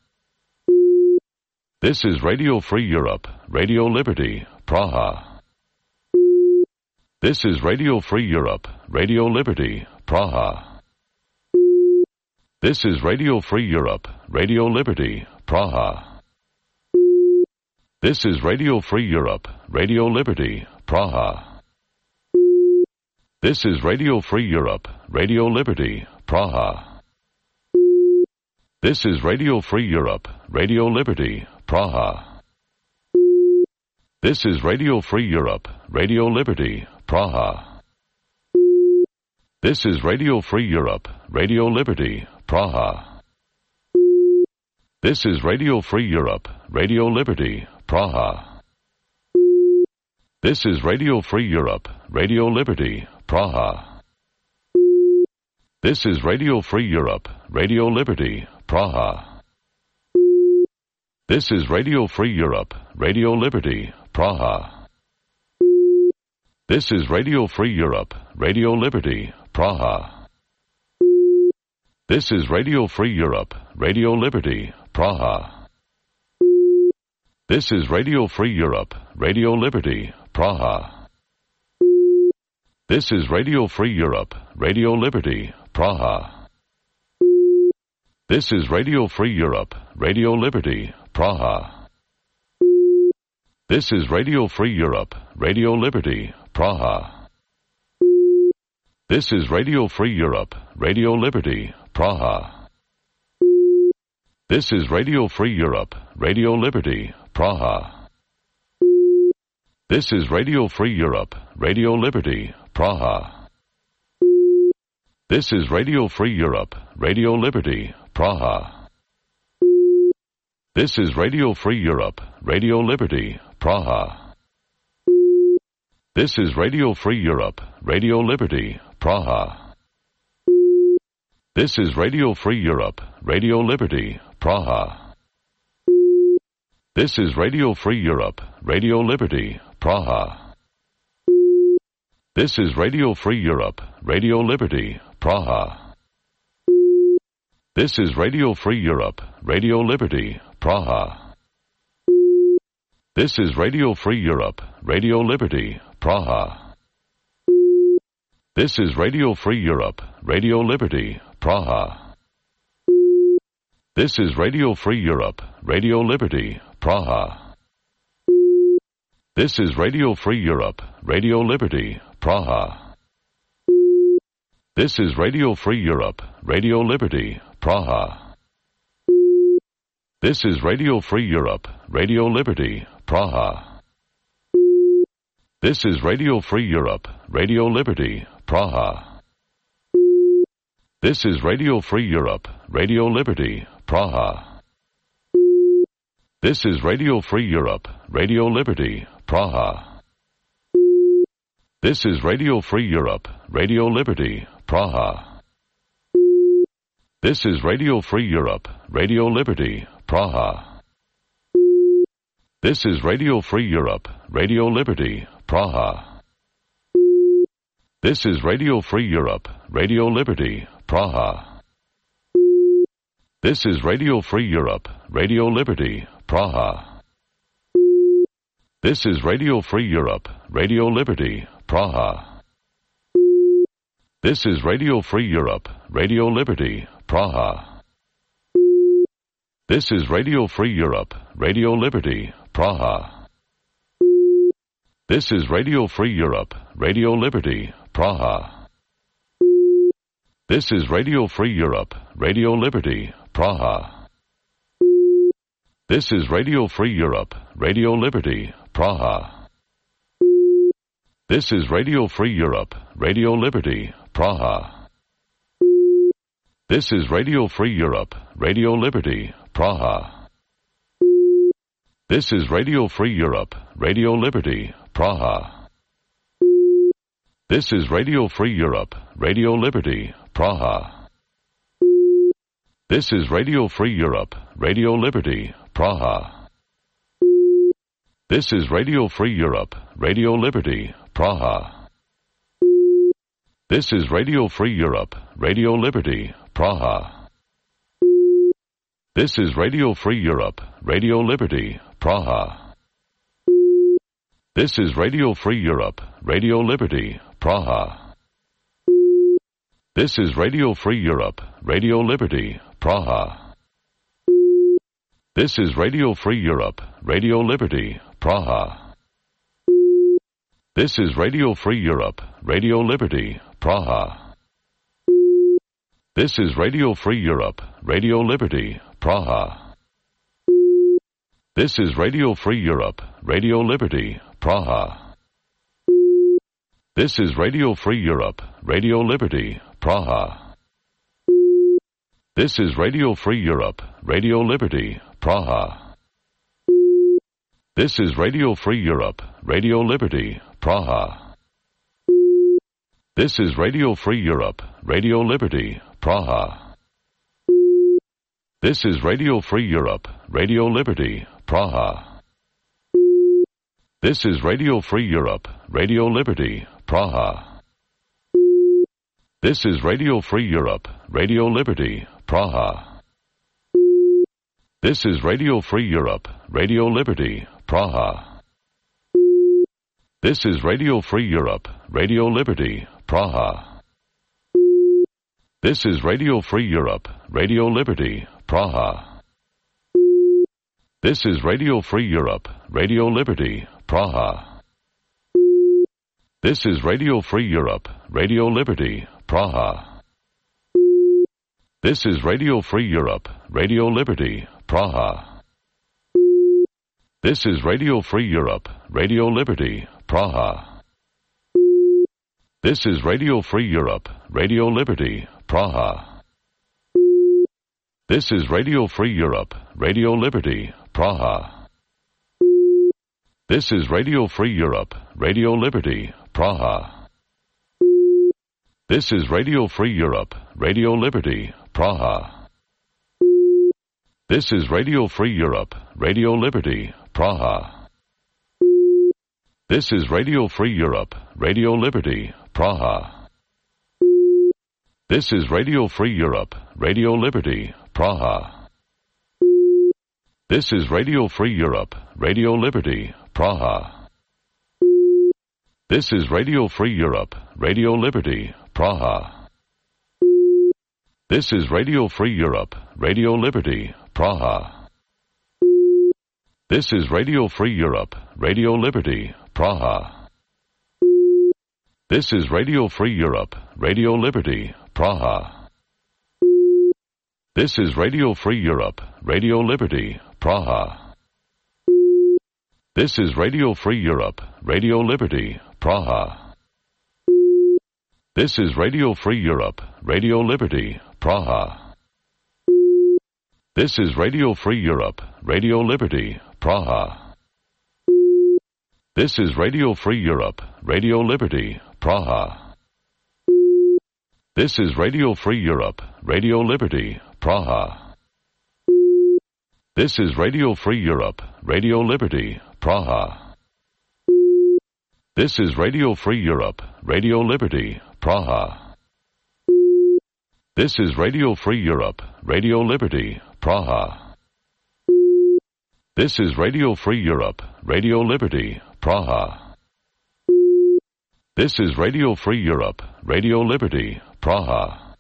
This is Radio Free Europe, Radio Liberty, Praha. This is Radio Free Europe, Radio Liberty, Praha. This is Radio Free Europe, Radio Liberty, Praha. This is Radio Free Europe, Radio Liberty, Praha. This is Radio Free Europe, Radio Liberty, Praha. This is Radio Free Europe, Radio Liberty, Praha. This is Radio Free Europe, Radio Liberty, Praha. This is Radio Free Europe, Radio Liberty, Praha. This is Radio Free Europe, Radio Liberty, Praha. This is Radio Free Europe, Radio Liberty, Praha. This is Radio Free Europe, Radio Liberty, Praha. This is Radio Free Europe, Radio Liberty, Praha. This is Radio Free Europe, Radio Liberty, Praha. This is Radio Free Europe, Radio Liberty, Praha. This is Radio Free Europe, Radio Liberty, Praha. This is Radio Free Europe, Radio Liberty, Praha. This is Radio Free Europe, Radio Liberty, Praha. This is Radio Free Europe, Radio Liberty, Praha. This is Radio Free Europe, Radio Liberty, Praha. This is Radio Free Europe, Radio Liberty, Praha. This is Radio Free Europe, Radio Liberty, Praha. This is Radio Free Europe, Radio Liberty, Praha. This is Radio Free Europe, Radio Liberty, Praha. This is Radio Free Europe, Radio Liberty, Praha. This is Radio Free Europe, Radio Liberty, Praha. This is Radio Free Europe, Radio Liberty, Praha. This is Radio Free Europe, Radio Liberty, Praha. This is Radio Free Europe, Radio Liberty, Praha. This is Radio Free Europe, Radio Liberty, Praha. This is Radio Free Europe, Radio Liberty, Praha. This is Radio Free Europe, Radio Liberty, Praha. This is Radio Free Europe, Radio Liberty, Praha. This is Radio Free Europe, Radio Liberty, Praha. This is Radio Free Europe, Radio Liberty, Praha. This is Radio Free Europe, Radio Liberty, Praha. This is Radio Free Europe, Radio Liberty, Praha. This is Radio Free Europe, Radio Liberty, Praha. This is Radio Free Europe, Radio Liberty, Praha. This is Radio Free Europe, Radio Liberty, Praha. This is Radio Free Europe, Radio Liberty, Praha. This is Radio Free Europe, Radio Liberty, Praha. This is Radio Free Europe, Radio Liberty, Praha. This is Radio Free Europe, Radio Liberty, Praha. This is Radio Free Europe, Radio Liberty, Praha. This is Radio Free Europe, Radio Liberty, Praha. This is Radio Free Europe, Radio Liberty, Praha. This is Radio Free Europe, Radio Liberty, Praha. This is Radio Free Europe, Radio Liberty, Praha. This is Radio Free Europe, Radio Liberty, Praha. This is Radio Free Europe, Radio Liberty, Praha. This is Radio Free Europe, Radio Liberty, Praha. This is Radio Free Europe, Radio Liberty, Praha. This is Radio Free Europe, Radio Liberty, Praha. This is Radio Free Europe, Radio Liberty, Praha. This is Radio Free Europe, Radio Liberty, Praha. This is Radio Free Europe, Radio Liberty, Praha. This is Radio Free Europe, Radio Liberty, Praha. This is Radio Free Europe, Radio Liberty, Praha. This is Radio Free Europe, Radio Liberty, Praha. This is Radio Free Europe, Radio Liberty, Praha. This is Radio Free Europe, Radio Liberty, Praha. This is Radio Free Europe, Radio Liberty, Praha. This is Radio Free Europe, Radio Liberty, Praha. This is Radio Free Europe, Radio Liberty, Praha. This is Radio Free Europe, Radio Liberty, Praha. This is Radio Free Europe, Radio Liberty, Praha. This is Radio Free Europe, Radio Liberty, Praha. This is Radio Free Europe, Radio Liberty, Praha. This is Radio Free Europe, Radio Liberty, Praha. This is Radio Free Europe, Radio Liberty, Praha. This is Radio Free Europe, Radio Liberty, Praha. This is Radio Free Europe, Radio Liberty, Praha. This is Radio Free Europe, Radio Liberty, Praha. This is Radio Free Europe, Radio Liberty, Praha. This is Radio Free Europe, Radio Liberty, Praha. This is Radio Free Europe, Radio Liberty, Praha. This is Radio Free Europe, Radio Liberty, Praha. This is Radio Free Europe, Radio Liberty, Praha. This is Radio Free Europe, Radio Liberty, Praha. This is Radio Free Europe, Radio Liberty, Praha. This is Radio Free Europe, Radio Liberty, Praha. This is Radio Free Europe, Radio Liberty, Praha. This is Radio Free Europe, Radio Liberty, Praha. This is Radio Free Europe, Radio Liberty, Praha. This is Radio Free Europe, Radio Liberty, Praha. This is Radio Free Europe, Radio Liberty, Praha. This is Radio Free Europe, Radio Liberty, Praha. This is Radio Free Europe, Radio Liberty, Praha. This is Radio Free Europe, Radio Liberty, Praha. This is Radio Free Europe, Radio Liberty, Praha. This is Radio Free Europe, Radio Liberty, Praha. This is Radio Free Europe, Radio Liberty, Praha. This is Radio Free Europe, Radio Liberty, Praha. This is Radio Free Europe, Radio Liberty, Praha. This is Radio Free Europe, Radio Liberty, Praha. This is Radio Free Europe, Radio Liberty, Praha. This is Radio Free Europe, Radio Liberty, Praha. This is Radio Free Europe, Radio Liberty, Praha. This is Radio Free Europe, Radio Liberty, Praha.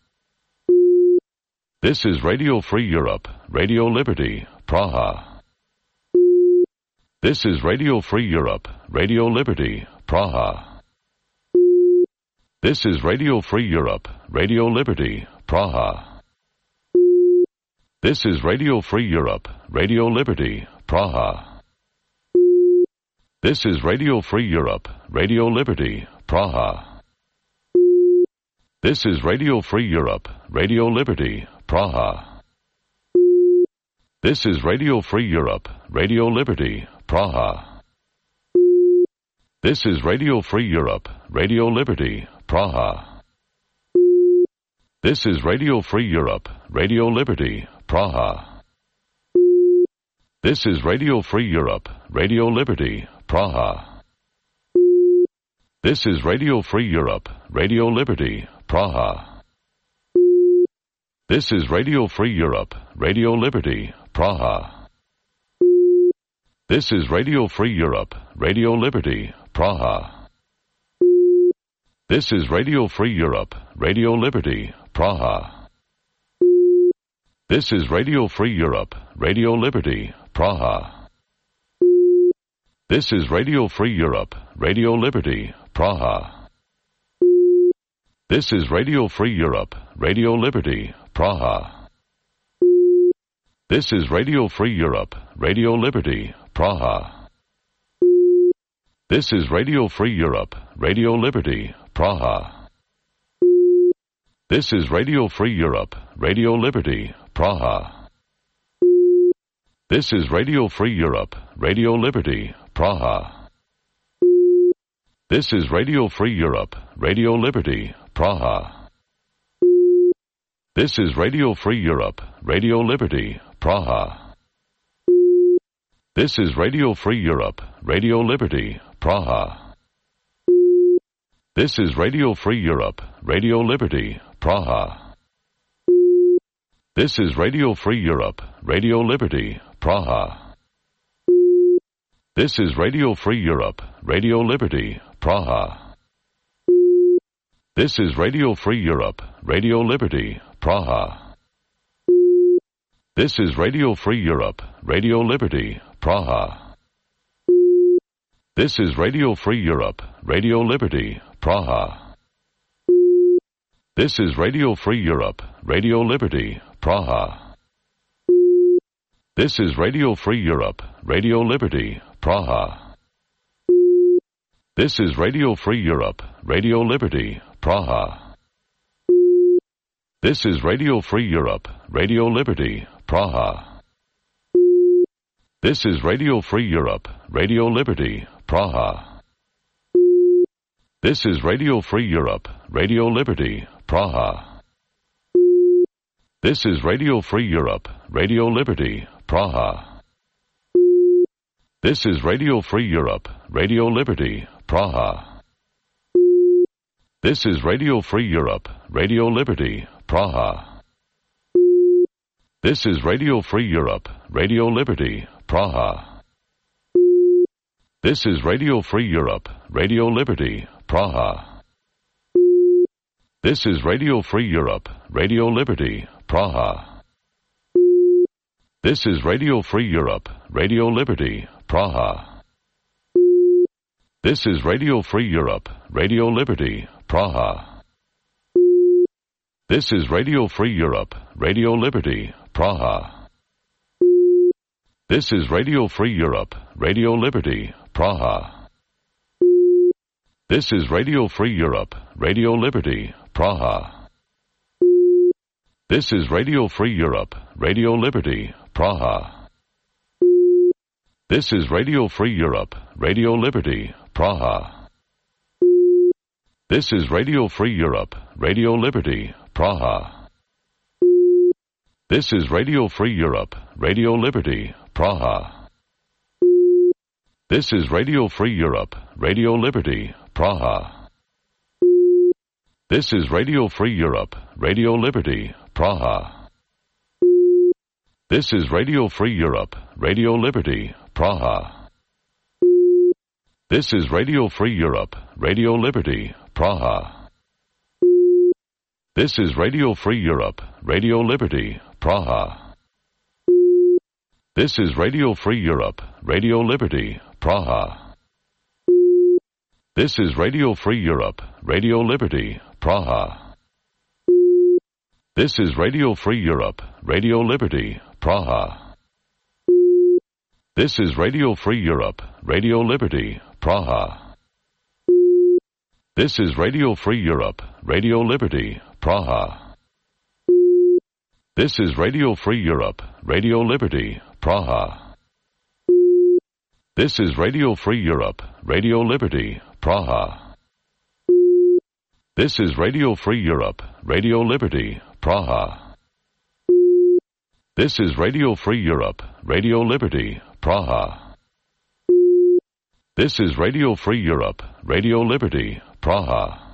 This is Radio Free Europe, Radio Liberty, Praha. This is Radio Free Europe, Radio Liberty, Praha. This is Radio Free Europe, Radio Liberty, Praha. This is Radio Free Europe, Radio Liberty, Praha. This is Radio Free Europe, Radio Liberty, Praha. This is Radio Free Europe, Radio Liberty, Praha. This is Radio Free Europe, Radio Liberty, Praha. This is Radio Free Europe, Radio Liberty, Praha. This is Radio Free Europe, Radio Liberty, Praha. This is Radio Free Europe, Radio Liberty, Praha. This is Radio Free Europe, Radio Liberty, Praha. This is Radio Free Europe, Radio Liberty, Praha. This is Radio Free Europe, Radio Liberty, Praha. This is Radio Free Europe, Radio Liberty, Praha. This is Radio Free Europe, Radio Liberty, Praha. This is Radio Free Europe, Radio Liberty, Praha. This is Radio Free Europe, Radio Liberty, Praha. This is Radio Free Europe, Radio Liberty, Praha. This is Radio Free Europe, Radio Liberty, Praha. This is Radio Free Europe, Radio Liberty, Praha. This is Radio Free Europe, Radio Liberty, Praha. This is Radio Free Europe, Radio Liberty, Praha. This is Radio Free Europe, Radio Liberty, Praha. This is Radio Free Europe, Radio Liberty, Praha. This is Radio Free Europe, Radio Liberty, Praha. This is Radio Free Europe, Radio Liberty, Praha. This is Radio Free Europe, Radio Liberty, Praha. This is Radio Free Europe, Radio Liberty, Praha. This is Radio Free Europe, Radio Liberty, Praha. This is Radio Free Europe, Radio Liberty, Praha. This is Radio Free Europe, Radio Liberty, Praha. This is Radio Free Europe, Radio Liberty, Praha. This is Radio Free Europe, Radio Liberty, Praha. This is Radio Free Europe, Radio Liberty, Praha. This is Radio Free Europe, Radio Liberty, Praha. This is Radio Free Europe, Radio Liberty, Praha. This is Radio Free Europe, Radio Liberty, Praha. This is Radio Free Europe, Radio Liberty, Praha. This is Radio Free Europe, Radio Liberty, Praha. This is Radio Free Europe, Radio Liberty, Praha. This is Radio Free Europe, Radio Liberty, Praha. This is Radio Free Europe, Radio Liberty, Praha. This is Radio Free Europe, Radio Liberty, Praha. This is Radio Free Europe, Radio Liberty, Praha. This is Radio Free Europe, Radio Liberty, Praha. This is Radio Free Europe, Radio Liberty, Praha. This is Radio Free Europe, Radio Liberty, Praha. This is Radio Free Europe, Radio Liberty, Praha. This is Radio Free Europe, Radio Liberty, Praha. This is Radio Free Europe, Radio Liberty, Praha. This is Radio Free Europe, Radio Liberty, Praha. This is Radio Free Europe, Radio Liberty, Praha. This is Radio Free Europe, Radio Liberty, Praha. This is Radio Free Europe, Radio Liberty, Praha. This is Radio Free Europe, Radio Liberty, Praha. This is Radio Free Europe, Radio Liberty, Praha. This is Radio Free Europe, Radio Liberty, Praha. This is Radio Free Europe, Radio Liberty, Praha. This is Radio Free Europe, Radio Liberty, Praha. This is Radio Free Europe, Radio Liberty, Praha. This is Radio Free Europe, Radio Liberty, Praha. This is Radio Free Europe, Radio Liberty, Praha. This is Radio Free Europe, Radio Liberty, Praha. This is Radio Free Europe, Radio Liberty, Praha. This is Radio Free Europe, Radio Liberty, Praha. This is Radio Free Europe, Radio Liberty, Praha.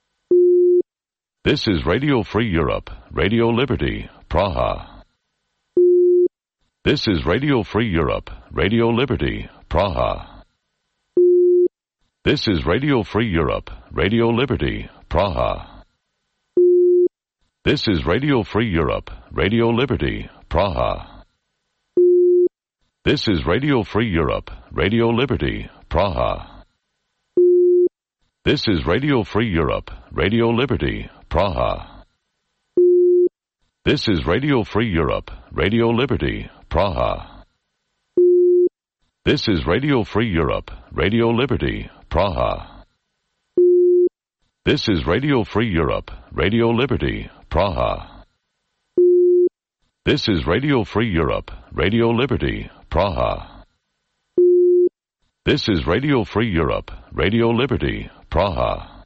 This is Radio Free Europe, Radio Liberty, Praha. This is Radio Free Europe, Radio Liberty, Praha. This is Radio Free Europe, Radio Liberty, Praha. This is Radio Free Europe, Radio Liberty, Praha. This is Radio Free Europe, Radio Liberty, Praha. This is Radio Free Europe, Radio Liberty, Praha. This is Radio Free Europe, Radio Liberty, Praha. This is Radio Free Europe, Radio Liberty, Praha. This is Radio Free Europe, Radio Liberty, Praha. This is Radio Free Europe, Radio Liberty, Praha. This is Radio Free Europe, Radio Liberty, Praha.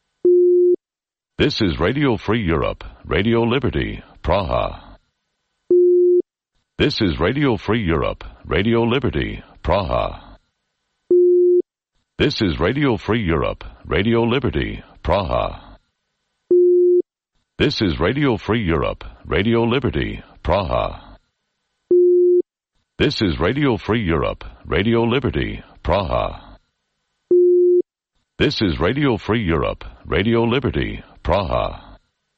This is Radio Free Europe, Radio Liberty, Praha. This is Radio Free Europe, Radio Liberty, Praha. This is Radio Free Europe, Radio Liberty, Praha. This is Radio Free Europe, Radio Liberty, Praha. This is Radio Free Europe, Radio Liberty, Praha. This is Radio Free Europe, Radio Liberty, Praha.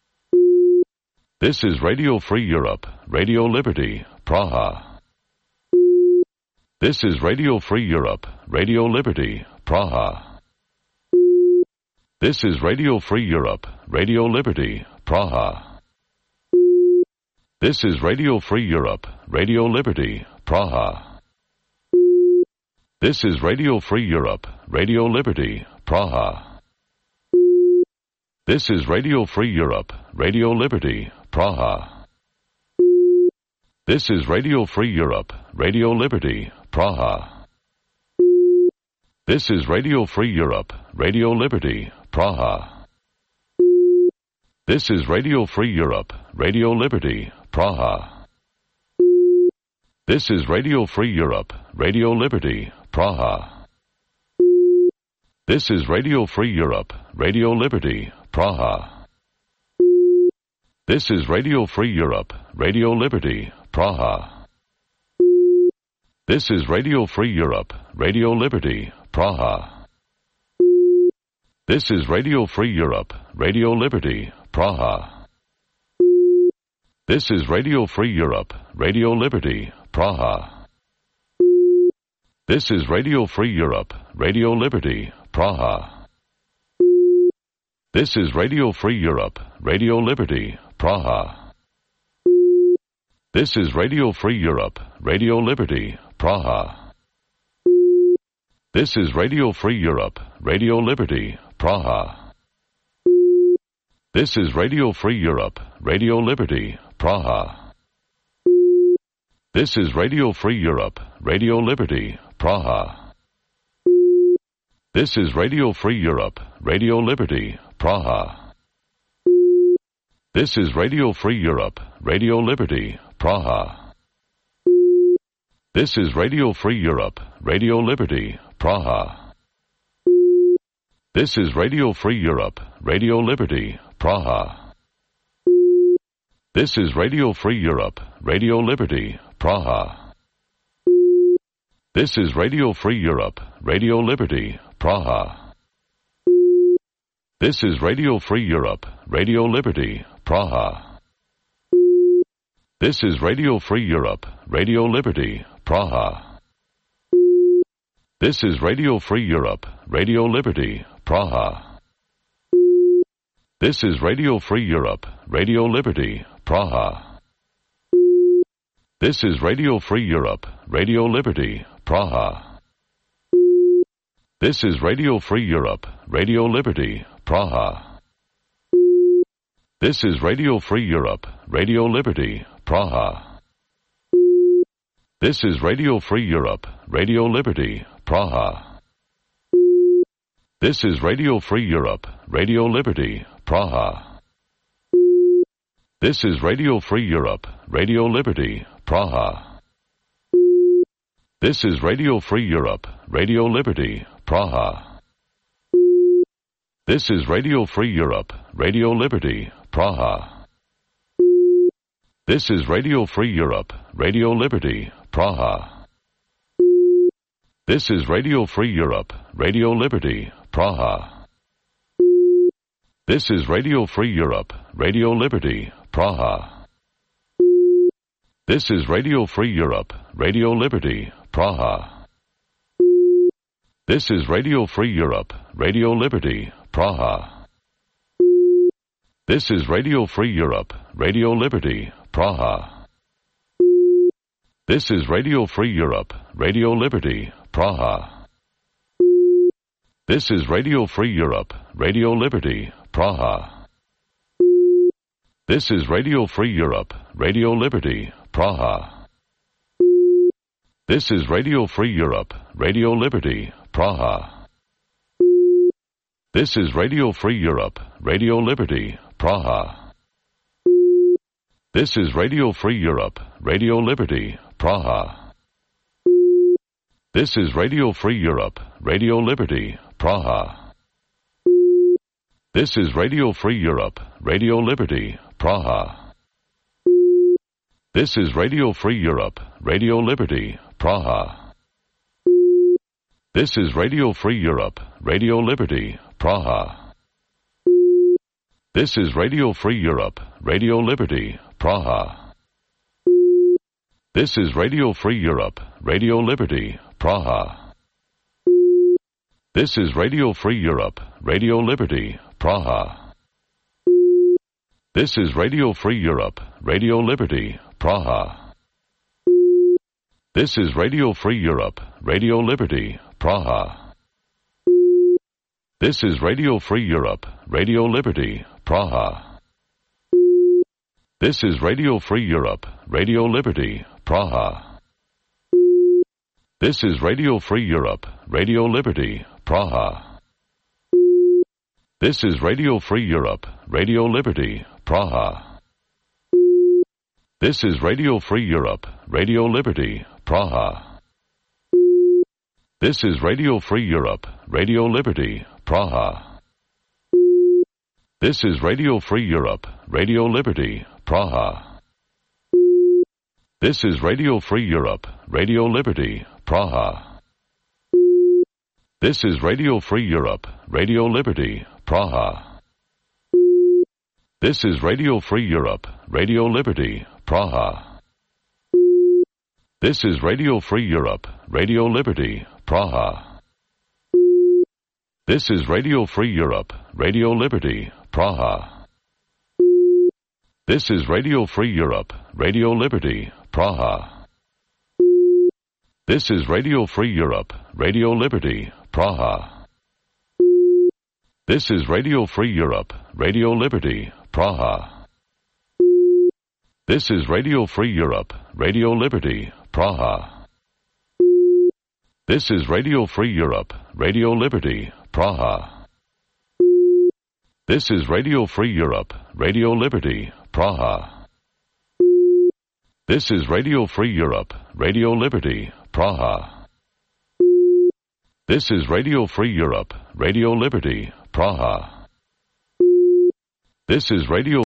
This is Radio Free Europe, Radio Liberty, Praha. This is Radio Free Europe, Radio Liberty, Praha. This is Radio Free Europe, Radio Liberty, Praha. This is Radio Free Europe, Radio Liberty, Praha. This is Radio Free Europe, Radio Liberty, Praha. This is Radio Free Europe, Radio Liberty, Praha. This is Radio Free Europe, Radio Liberty, Praha. This is Radio Free Europe, Radio Liberty, Praha. This is Radio Free Europe, Radio Liberty, Praha. This is Radio Free Europe, Radio Liberty, Praha. This is Radio Free Europe, Radio Liberty, Praha. This is Radio Free Europe, Radio Liberty, Praha. This is Radio Free Europe, Radio Liberty, Praha. This is Radio Free Europe, Radio Liberty, Praha. This is Radio Free Europe, Radio Liberty, Praha. This is Radio Free Europe, Radio Liberty, Praha. This is Radio Free Europe, Radio Liberty, Praha. This is Radio Free Europe, Radio Liberty, Praha. This is Radio Free Europe, Radio Liberty, Praha. This is Radio Free Europe, Radio Liberty, Praha. This is Radio Free Europe, Radio Liberty, Praha. This is Radio Free Europe, Radio Liberty, Praha. This is Radio Free Europe, Radio Liberty, Praha. This is Radio Free Europe, Radio Liberty, Praha. This is Radio Free Europe, Radio Liberty, Praha. This is Radio Free Europe, Radio Liberty, Praha. This is Radio Free Europe, Radio Liberty, Praha. This is Radio Free Europe, Radio Liberty, Praha. This is Radio Free Europe, Radio Liberty, Praha. This is Radio Free Europe, Radio Liberty, Praha. This is Radio Free Europe, Radio Liberty, Praha. This is Radio Free Europe, Radio Liberty, Praha. This is Radio Free Europe, Radio Liberty, Praha. This is Radio Free Europe, Radio Liberty, Praha. This is Radio Free Europe, Radio Liberty, Praha. This is Radio Free Europe, Radio Liberty, Praha. This is Radio Free Europe, Radio Liberty, Praha. This is Radio Free Europe, Radio Liberty, Praha. This is Radio Free Europe, Radio Liberty, Praha. This is Radio Free Europe, Radio Liberty, Praha. This is Radio Free Europe, Radio Liberty, Praha. This is Radio Free Europe, Radio Liberty, Praha. This is Radio Free Europe, Radio Liberty, Praha. This is Radio Free Europe, Radio Liberty, Praha. This is Radio Free Europe, Radio Liberty, Praha. This is Radio Free Europe, Radio Liberty, Praha. This is Radio Free Europe, Radio Liberty, Praha. This is Radio Free Europe, Radio Liberty, Praha. This is Radio Free Europe, Radio Liberty, Praha. This is Radio Free Europe, Radio Liberty, Praha. This is Radio Free Europe, Radio Liberty, Praha. This is Radio Free Europe, Radio Liberty, Praha. This is Radio Free Europe, Radio Liberty, Praha. This is Radio Free Europe, Radio Liberty, Praha. This is Radio Free Europe, Radio Liberty, Praha. This is Radio Free Europe, Radio Liberty, Praha. This is Radio Free Europe, Radio Liberty, Praha. This is Radio Free Europe, Radio Liberty, Praha. This is Radio Free Europe, Radio Liberty, Praha. This is Radio Free Europe, Radio Liberty, Praha. This is Radio Free Europe, Radio Liberty, Praha. This is Radio Free Europe, Radio Liberty, Praha. This is Radio Free Europe, Radio Liberty, Praha. This is Radio Free Europe, Radio Liberty, Praha. This is Radio Free Europe, Radio Liberty, Praha. This is Radio Free Europe, Radio Liberty, Praha. This is Radio Free Europe, Radio Liberty, Praha. This is Radio Free Europe, Radio Liberty, Praha. This is Radio Free Europe, Radio Liberty, Praha. This is Radio Free Europe, Radio Liberty, Praha. This is Radio Free Europe, Radio Liberty, Praha. This is Radio Free Europe, Radio Liberty, Praha. This is Radio Free Europe, Radio Liberty, Praha. This is Radio Free Europe, Radio Liberty, Praha. This is Radio Free Europe, Radio Liberty, Praha. This is Radio Free Europe, Radio Liberty, Praha. This is Radio Free Europe, Radio Liberty, Praha. This is Radio Free Europe, Radio Liberty, Praha. This is Radio Free Europe, Radio Liberty, Praha. This is Radio Free Europe, Radio Liberty, Praha. This is Radio